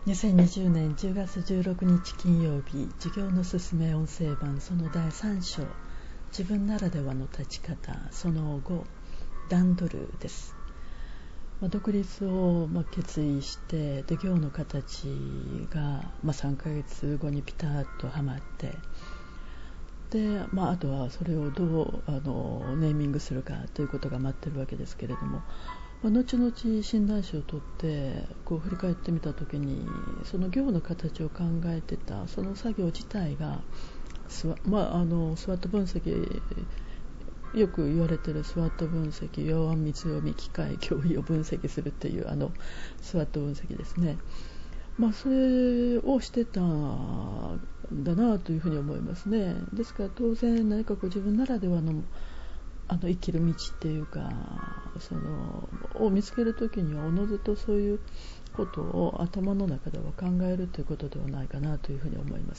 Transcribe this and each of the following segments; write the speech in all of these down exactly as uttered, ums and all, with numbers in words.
にせんにじゅうねんじゅうがつじゅうろくにち金曜日、授業のすすめ音声版そのだいさん章、自分ならではの立ち方そのご、段取るです。まあ、独立をまあ決意してで行の形がまあさんかげつごにピタッとはまってで、まあ、あとはそれをどうあのネーミングするかということが待っているわけですけれども、まあ、後々診断書を取ってこう振り返ってみたときにその行の形を考えてたその作業自体がスワ、まあ、あのスワット分析、よく言われているスワット分析、弱み強み機械脅威を分析するっていうあのスワット分析ですね。まあ、それをしてたんだなというふうに思いますね。ですから当然何かこう自分ならではのあの生きる道っていうかそのを見つけるときにはおのずとそういうことを頭の中では考えるということではないかなというふうに思います。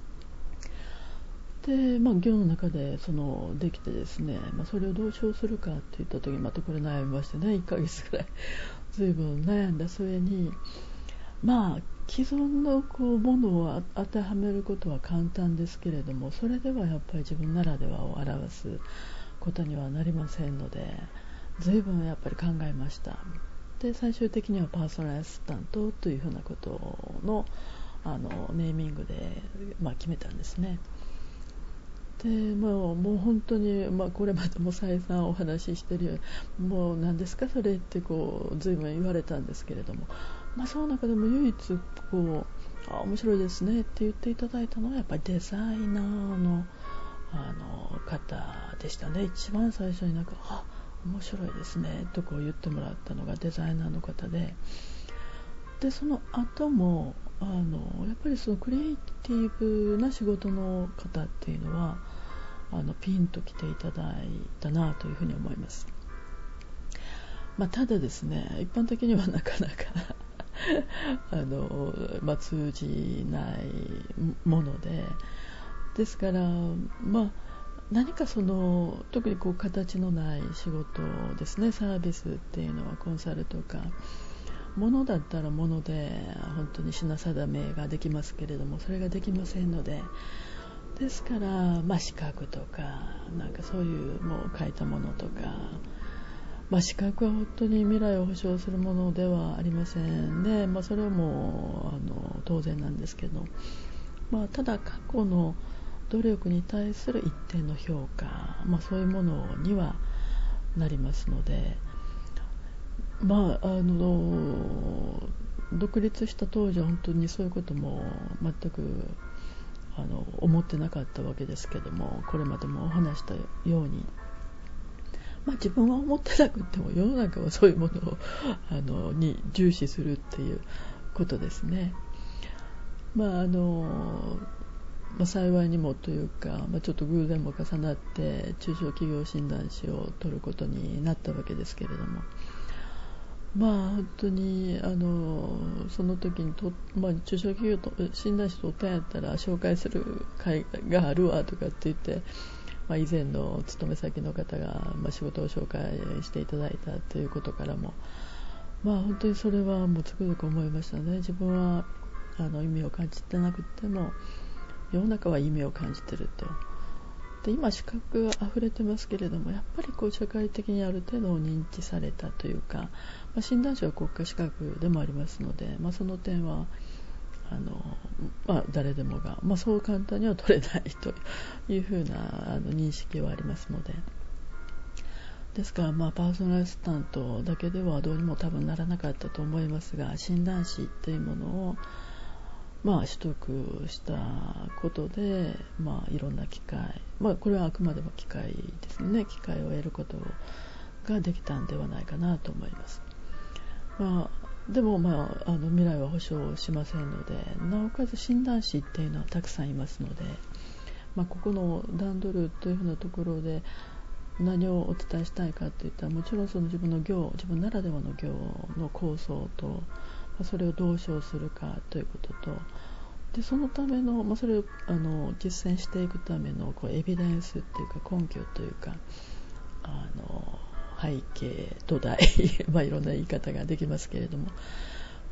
で、まあ、行の中でそのできてですね、まあ、それをどうしようするかっていったときにまたこれ悩みましてね、いっかげつぐらいずいぶん悩んだ末に、まあ既存のこうものを当てはめることは簡単ですけれども、それではやっぱり自分ならではを表すことにはなりませんので、随分やっぱり考えました。で最終的にはパーソナルアシスタントというふうなことの、あのネーミングで、まあ、決めたんですね。で、まあ、もう本当に、まあ、これまでも再三お話ししているように、もう何ですかそれってこう随分言われたんですけれども、まあ、その中でも唯一こうあ面白いですねって言っていただいたのはやっぱりデザイナーのあの方でしたね。一番最初になんかあ面白いですねとこう言ってもらったのがデザイナーの方で、でその後もあのやっぱりそのクリエイティブな仕事の方っていうのはあのピンと来ていただいたなというふうに思います。まあ、ただですね、一般的にはなかなかあの、まあ、通じないもので、ですから、まあ、何かその特にこう形のない仕事ですね、サービスっていうのはコンサルとかものだったらもので本当に品定めができますけれども、それができませんので、ですから、まあ、資格とかなんかそういうもう書いたものとか、まあ、資格は本当に未来を保証するものではありませんね。まあ、それはもうあの当然なんですけど、まあ、ただ過去の努力に対する一定の評価、まあ、そういうものにはなりますので、まあ、あの独立した当時は本当にそういうことも全くあの思ってなかったわけですけども、これまでもお話したように、まあ、自分は思ってなくても世の中はそういうものをあのに重視するっていうことですね。まああのまあ、幸いにもというか、まあ、ちょっと偶然も重なって中小企業診断士を取ることになったわけですけれども、まあ本当にあのその時にと、まあ、中小企業と診断士取ったんやったら紹介する会があるわとかって言って、まあ、以前の勤め先の方が、まあ、仕事を紹介していただいたということからも、まあ、本当にそれはもうつくづく思いましたね。自分はあの意味を感じてなくても世の中は意味を感じていると。で今資格が溢れてますけれども、やっぱりこう社会的にある程度認知されたというか、まあ、診断士は国家資格でもありますので、まあ、その点はあの、まあ、誰でもが、まあ、そう簡単には取れないというふうなあの認識はありますので、ですから、まあ、パーソナルアシスタントだけではどうにも多分ならなかったと思いますが、診断士というものをまあ、取得したことで、まあ、いろんな機会、まあ、これはあくまでも機会ですね、機会を得ることができたんではないかなと思います。まあ、でも、まあ、あの未来は保証しませんので、なおかつ診断士っていうのはたくさんいますので、まあ、ここの段取るというふうなところで何をお伝えしたいかといったら、もちろんその自分の業、自分ならではの業の構想と、それをどう称するかということと、でそのための、まあ、それをあの実践していくためのこうエビデンスっていうか根拠というか、あの背景土台まあいろんな言い方ができますけれども、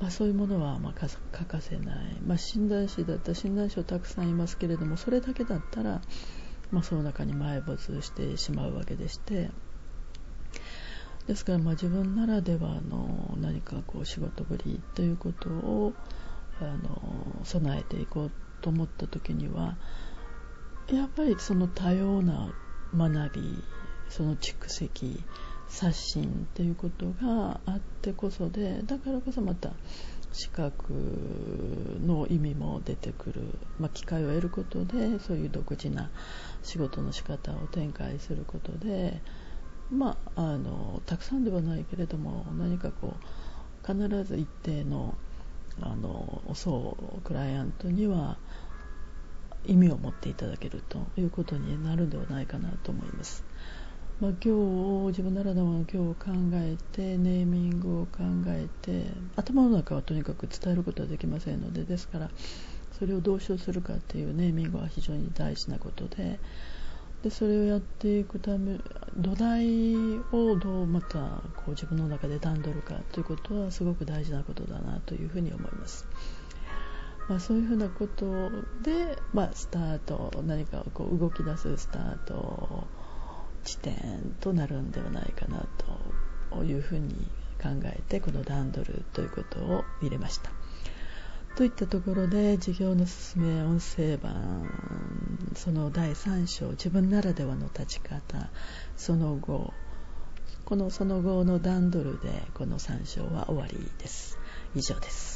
まあ、そういうものはまあ欠かせない、まあ、診断士だったら診断士はたくさんいますけれども、それだけだったら、まあ、その中に埋没してしまうわけでして、ですからまあ自分ならではの何かこう仕事ぶりということをあの備えていこうと思った時には、やっぱりその多様な学び、その蓄積、刷新ということがあってこそで、だからこそまた資格の意味も出てくる、まあ、機会を得ることでそういう独自な仕事の仕方を展開することで、まあ、あのたくさんではないけれども何かこう必ず一定のあの層クライアントには意味を持っていただけるということになるのではないかなと思います。まあ、行を自分ならではの行を考えて、ネーミングを考えて、頭の中はとにかく伝えることはできませんので、ですからそれをどう称するかっていうネーミングは非常に大事なことで、でそれをやっていくため土台をどうまたこう自分の中で段取るかということはすごく大事なことだなというふうに思います。まあ、そういうふうなことで、まあ、スタート、何かこう動き出すスタート地点となるんではないかなというふうに考えて、この段取るということを入れました。といったところで、事業の進め音声版そのだいさん章、自分ならではの立ち方その後、このその後の段取るでこのさん章は終わりです。以上です。